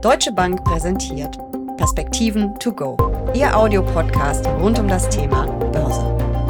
Deutsche Bank präsentiert Perspektiven to go, Ihr Audiopodcast rund um das Thema Börse.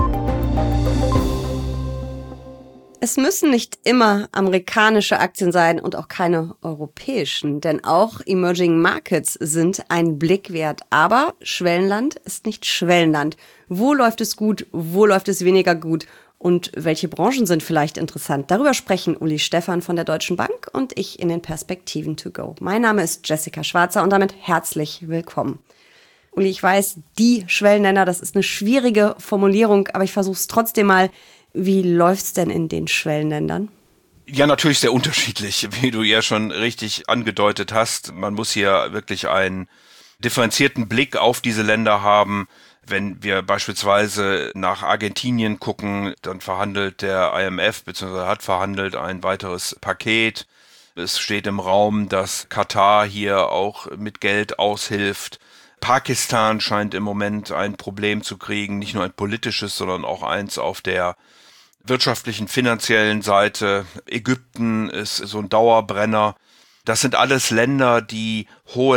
Es müssen nicht immer amerikanische Aktien sein und auch keine europäischen, denn auch Emerging Markets sind ein Blick wert. Aber Schwellenland ist nicht Schwellenland. Wo läuft es gut, wo läuft es weniger gut? Und welche Branchen sind vielleicht interessant? Darüber sprechen Uli Stephan von der Deutschen Bank und ich in den Perspektiven to go. Mein Name ist Jessica Schwarzer und damit herzlich willkommen. Uli, ich weiß, die Schwellenländer, das ist eine schwierige Formulierung, aber ich versuche es trotzdem mal. Wie läuft's denn in den Schwellenländern? Ja, natürlich sehr unterschiedlich, wie du ja schon richtig angedeutet hast. Man muss hier wirklich einen differenzierten Blick auf diese Länder haben. Wenn wir beispielsweise nach Argentinien gucken, dann verhandelt der IMF bzw. hat verhandelt ein weiteres Paket. Es steht im Raum, dass Katar hier auch mit Geld aushilft. Pakistan scheint im Moment ein Problem zu kriegen, nicht nur ein politisches, sondern auch eins auf der wirtschaftlichen, finanziellen Seite. Ägypten ist so ein Dauerbrenner. Das sind alles Länder, die hohe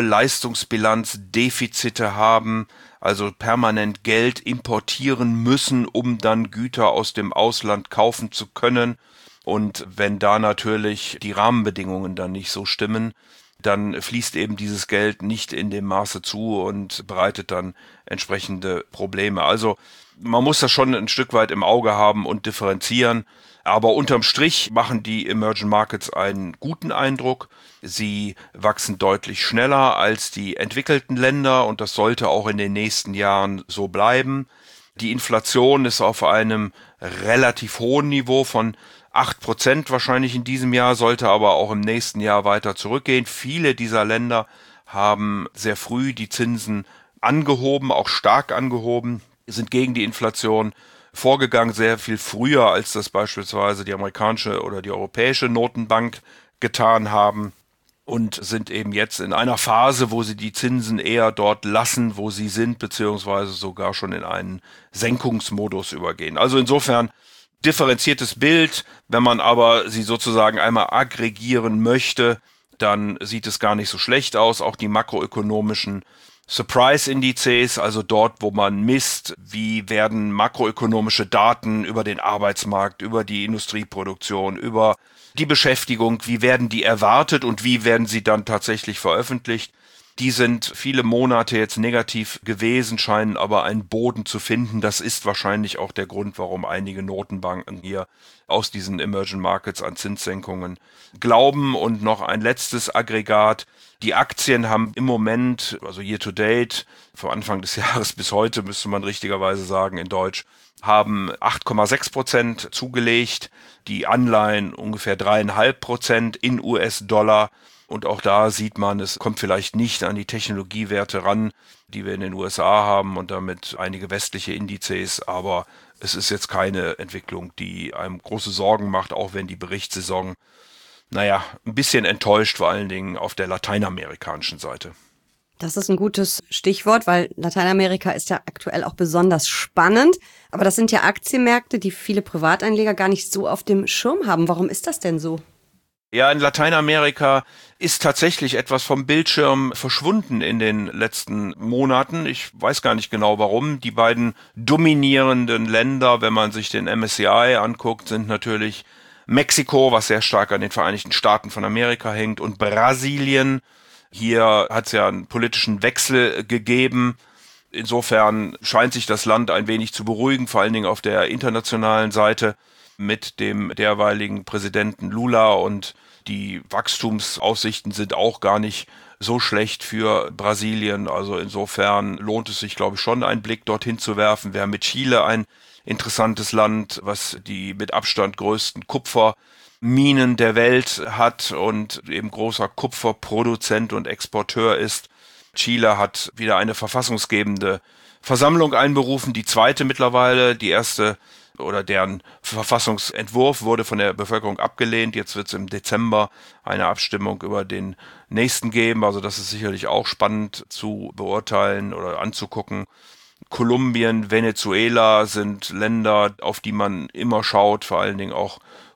Leistungsbilanzdefizite haben, also permanent Geld importieren müssen, um dann Güter aus dem Ausland kaufen zu können. Und wenn da natürlich die Rahmenbedingungen dann nicht so stimmen, dann fließt eben dieses Geld nicht in dem Maße zu und bereitet dann entsprechende Probleme. Also man muss das schon ein Stück weit im Auge haben und differenzieren. Aber unterm Strich machen die Emerging Markets einen guten Eindruck. Sie wachsen deutlich schneller als die entwickelten Länder und das sollte auch in den nächsten Jahren so bleiben. Die Inflation ist auf einem relativ hohen Niveau von 8% wahrscheinlich in diesem Jahr, sollte aber auch im nächsten Jahr weiter zurückgehen. Viele dieser Länder haben sehr früh die Zinsen angehoben, auch stark angehoben, sind gegen die Inflation vorgegangen, sehr viel früher, als das beispielsweise die amerikanische oder die europäische Notenbank getan haben und sind eben jetzt in einer Phase, wo sie die Zinsen eher dort lassen, wo sie sind, beziehungsweise sogar schon in einen Senkungsmodus übergehen. Also insofern differenziertes Bild. Wenn man aber sie sozusagen einmal aggregieren möchte, dann sieht es gar nicht so schlecht aus. Auch die makroökonomischen Surprise-Indizes, also dort, wo man misst, wie werden makroökonomische Daten über den Arbeitsmarkt, über die Industrieproduktion, über die Beschäftigung, wie werden die erwartet und wie werden sie dann tatsächlich veröffentlicht. Die sind viele Monate jetzt negativ gewesen, scheinen aber einen Boden zu finden. Das ist wahrscheinlich auch der Grund, warum einige Notenbanken hier aus diesen Emerging Markets an Zinssenkungen glauben. Und noch ein letztes Aggregat. Die Aktien haben im Moment, also year to date, von Anfang des Jahres bis heute, müsste man richtigerweise sagen in Deutsch, haben 8,6% zugelegt. Die Anleihen ungefähr 3,5% in US-Dollar. Und auch da sieht man, es kommt vielleicht nicht an die Technologiewerte ran, die wir in den USA haben und damit einige westliche Indizes, aber es ist jetzt keine Entwicklung, die einem große Sorgen macht, auch wenn die Berichtssaison, ein bisschen enttäuscht, vor allen Dingen auf der lateinamerikanischen Seite. Das ist ein gutes Stichwort, weil Lateinamerika ist ja aktuell auch besonders spannend. Aber das sind ja Aktienmärkte, die viele Privateinleger gar nicht so auf dem Schirm haben. Warum ist das denn so? Ja, in Lateinamerika ist tatsächlich etwas vom Bildschirm verschwunden in den letzten Monaten. Ich weiß gar nicht genau warum. Die beiden dominierenden Länder, wenn man sich den MSCI anguckt, sind natürlich Mexiko, was sehr stark an den Vereinigten Staaten von Amerika hängt, und Brasilien. Hier hat es ja einen politischen Wechsel gegeben. Insofern scheint sich das Land ein wenig zu beruhigen, vor allen Dingen auf der internationalen Seite mit dem derweiligen Präsidenten Lula, und die Wachstumsaussichten sind auch gar nicht so schlecht für Brasilien. Also insofern lohnt es sich, glaube ich, schon einen Blick dorthin zu werfen. Wir haben mit Chile ein interessantes Land, was die mit Abstand größten Kupferminen der Welt hat und eben großer Kupferproduzent und Exporteur ist. Chile hat wieder eine verfassungsgebende Versammlung einberufen, die zweite mittlerweile. Die erste oder deren Verfassungsentwurf wurde von der Bevölkerung abgelehnt. Jetzt wird es im Dezember eine Abstimmung über den nächsten geben. Also das ist sicherlich auch spannend zu beurteilen oder anzugucken. Kolumbien, Venezuela sind Länder, auf die man immer schaut, vor allen Dingen auch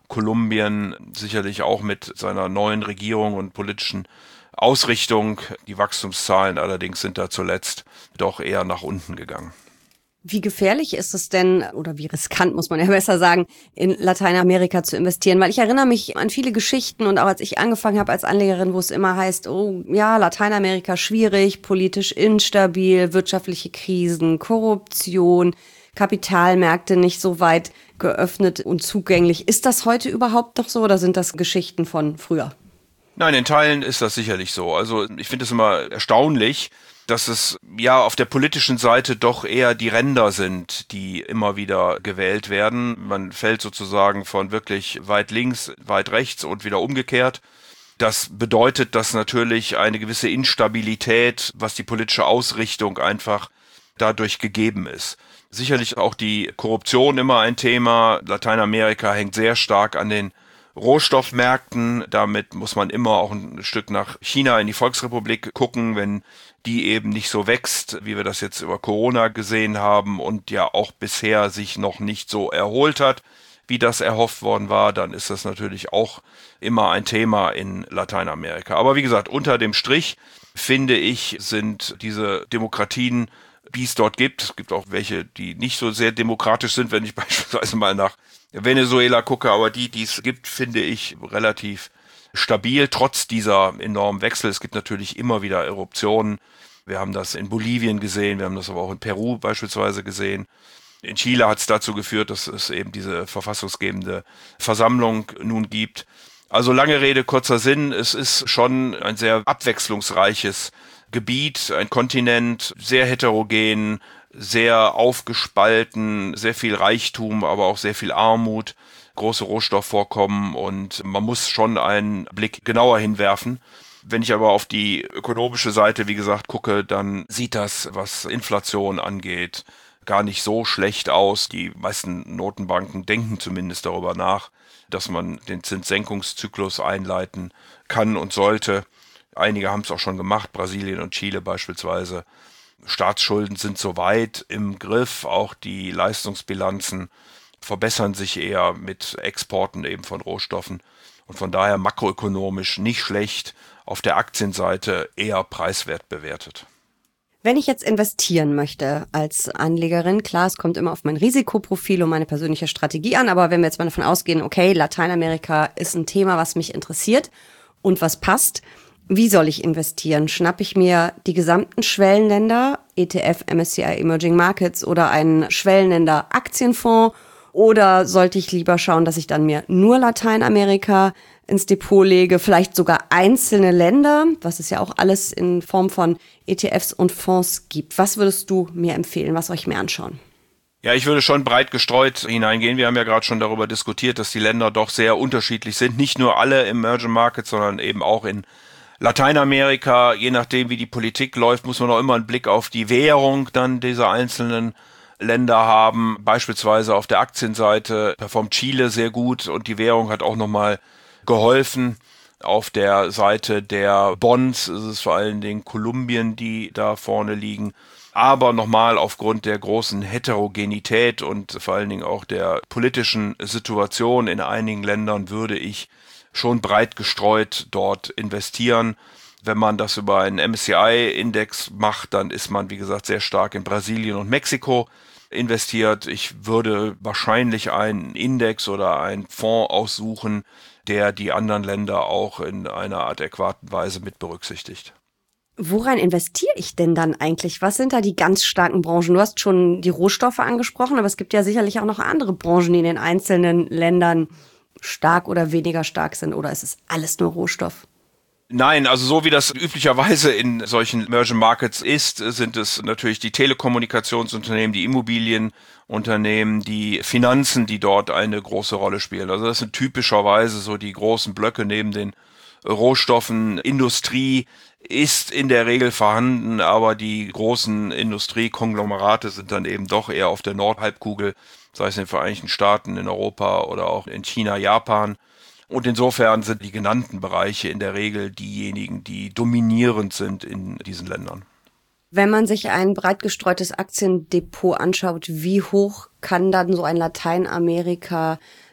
Kolumbien sicherlich auch mit seiner neuen Regierung und politischen Ausrichtung. Die Wachstumszahlen allerdings sind da zuletzt doch eher nach unten gegangen. Wie gefährlich ist es denn, oder wie riskant muss man ja besser sagen, in Lateinamerika zu investieren? Weil ich erinnere mich an viele Geschichten und auch als ich angefangen habe als Anlegerin, wo es immer heißt, oh ja, Lateinamerika schwierig, politisch instabil, wirtschaftliche Krisen, Korruption, Kapitalmärkte nicht so weit geöffnet und zugänglich. Ist das heute überhaupt noch so oder sind das Geschichten von früher? Nein, in Teilen ist das sicherlich so. Also ich finde es immer erstaunlich, dass es ja auf der politischen Seite doch eher die Ränder sind, die immer wieder gewählt werden. Man fällt sozusagen von wirklich weit links, weit rechts und wieder umgekehrt. Das bedeutet, dass natürlich eine gewisse Instabilität, was die politische Ausrichtung einfach dadurch gegeben ist. Sicherlich auch die Korruption immer ein Thema. Lateinamerika hängt sehr stark an den Rohstoffmärkten. Damit muss man immer auch ein Stück nach China in die Volksrepublik gucken, wenn die eben nicht so wächst, wie wir das jetzt über Corona gesehen haben und ja auch bisher sich noch nicht so erholt hat, wie das erhofft worden war, dann ist das natürlich auch immer ein Thema in Lateinamerika. Aber wie gesagt, unter dem Strich, finde ich, sind diese Demokratien, die es dort gibt, es gibt auch welche, die nicht so sehr demokratisch sind, wenn ich beispielsweise mal nach Venezuela gucke, aber die es gibt, finde ich relativ stabil, trotz dieser enormen Wechsel. Es gibt natürlich immer wieder Eruptionen. Wir haben das in Bolivien gesehen, wir haben das aber auch in Peru beispielsweise gesehen. In Chile hat es dazu geführt, dass es eben diese verfassungsgebende Versammlung nun gibt. Also lange Rede, kurzer Sinn, es ist schon ein sehr abwechslungsreiches Gebiet, ein Kontinent, sehr heterogen, sehr aufgespalten, sehr viel Reichtum, aber auch sehr viel Armut, große Rohstoffvorkommen und man muss schon einen Blick genauer hinwerfen. Wenn ich aber auf die ökonomische Seite, wie gesagt, gucke, dann sieht das, was Inflation angeht, gar nicht so schlecht aus. Die meisten Notenbanken denken zumindest darüber nach, dass man den Zinssenkungszyklus einleiten kann und sollte. Einige haben es auch schon gemacht, Brasilien und Chile beispielsweise. Staatsschulden sind soweit im Griff, auch die Leistungsbilanzen verbessern sich eher mit Exporten eben von Rohstoffen und von daher makroökonomisch nicht schlecht, auf der Aktienseite eher preiswert bewertet. Wenn ich jetzt investieren möchte als Anlegerin, klar, es kommt immer auf mein Risikoprofil und meine persönliche Strategie an, aber wenn wir jetzt mal davon ausgehen, okay, Lateinamerika ist ein Thema, was mich interessiert und was passt, wie soll ich investieren? Schnappe ich mir die gesamten Schwellenländer, ETF, MSCI Emerging Markets oder einen Schwellenländer Aktienfonds? Oder sollte ich lieber schauen, dass ich dann mir nur Lateinamerika ins Depot lege, vielleicht sogar einzelne Länder, was es ja auch alles in Form von ETFs und Fonds gibt? Was würdest du mir empfehlen? Was soll ich mir anschauen? Ja, ich würde schon breit gestreut hineingehen. Wir haben ja gerade schon darüber diskutiert, dass die Länder doch sehr unterschiedlich sind. Nicht nur alle im Emerging Markets, sondern eben auch in Lateinamerika. Je nachdem, wie die Politik läuft, muss man auch immer einen Blick auf die Währung dann dieser einzelnen Länder haben. Beispielsweise auf der Aktienseite performt Chile sehr gut und die Währung hat auch nochmal geholfen. Auf der Seite der Bonds ist es vor allen Dingen Kolumbien, die da vorne liegen. Aber nochmal aufgrund der großen Heterogenität und vor allen Dingen auch der politischen Situation in einigen Ländern würde ich schon breit gestreut dort investieren. Wenn man das über einen MSCI-Index macht, dann ist man, wie gesagt, sehr stark in Brasilien und Mexiko investiert. Ich würde wahrscheinlich einen Index oder einen Fonds aussuchen, der die anderen Länder auch in einer adäquaten Weise mit berücksichtigt. Woran investiere ich denn dann eigentlich? Was sind da die ganz starken Branchen? Du hast schon die Rohstoffe angesprochen, aber es gibt ja sicherlich auch noch andere Branchen, die in den einzelnen Ländern stark oder weniger stark sind. Oder ist es alles nur Rohstoff? Nein, also so wie das üblicherweise in solchen Emerging Markets ist, sind es natürlich die Telekommunikationsunternehmen, die Immobilienunternehmen, die Finanzen, die dort eine große Rolle spielen. Also das sind typischerweise so die großen Blöcke neben den Rohstoffen. Industrie ist in der Regel vorhanden, aber die großen Industriekonglomerate sind dann eben doch eher auf der Nordhalbkugel, sei es in den Vereinigten Staaten, in Europa oder auch in China, Japan. Und insofern sind die genannten Bereiche in der Regel diejenigen, die dominierend sind in diesen Ländern. Wenn man sich ein breit gestreutes Aktiendepot anschaut, wie hoch kann dann so ein Lateinamerika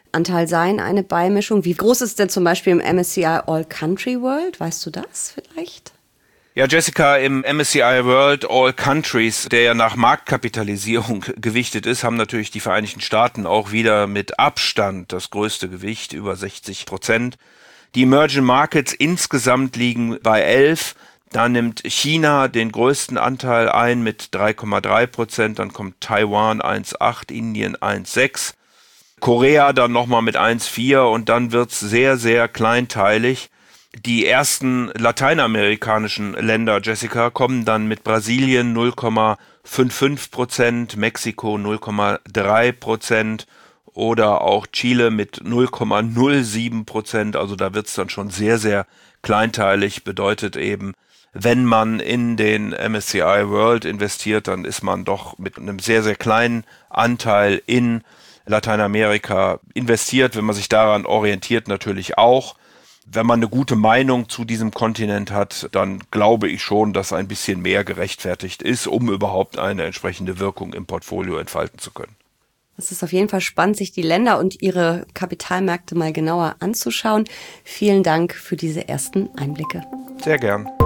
Anteil sein, eine Beimischung? Wie groß ist denn zum Beispiel im MSCI All Country World? Weißt du das vielleicht? Ja, Jessica, im MSCI World All Countries, der ja nach Marktkapitalisierung gewichtet ist, haben natürlich die Vereinigten Staaten auch wieder mit Abstand das größte Gewicht, über 60%. Die Emerging Markets insgesamt liegen bei 11%. Da nimmt China den größten Anteil ein mit 3,3%. Dann kommt Taiwan 1,8%, Indien 1,6%. Korea dann nochmal mit 1,4% und dann wird's sehr, sehr kleinteilig. Die ersten lateinamerikanischen Länder, Jessica, kommen dann mit Brasilien 0,55%, Mexiko 0,3% oder auch Chile mit 0,07%. Also da wird's dann schon sehr, sehr kleinteilig. Bedeutet eben, wenn man in den MSCI World investiert, dann ist man doch mit einem sehr, sehr kleinen Anteil in Lateinamerika investiert. Wenn man sich daran orientiert, natürlich auch. Wenn man eine gute Meinung zu diesem Kontinent hat, dann glaube ich schon, dass ein bisschen mehr gerechtfertigt ist, um überhaupt eine entsprechende Wirkung im Portfolio entfalten zu können. Es ist auf jeden Fall spannend, sich die Länder und ihre Kapitalmärkte mal genauer anzuschauen. Vielen Dank für diese ersten Einblicke. Sehr gern.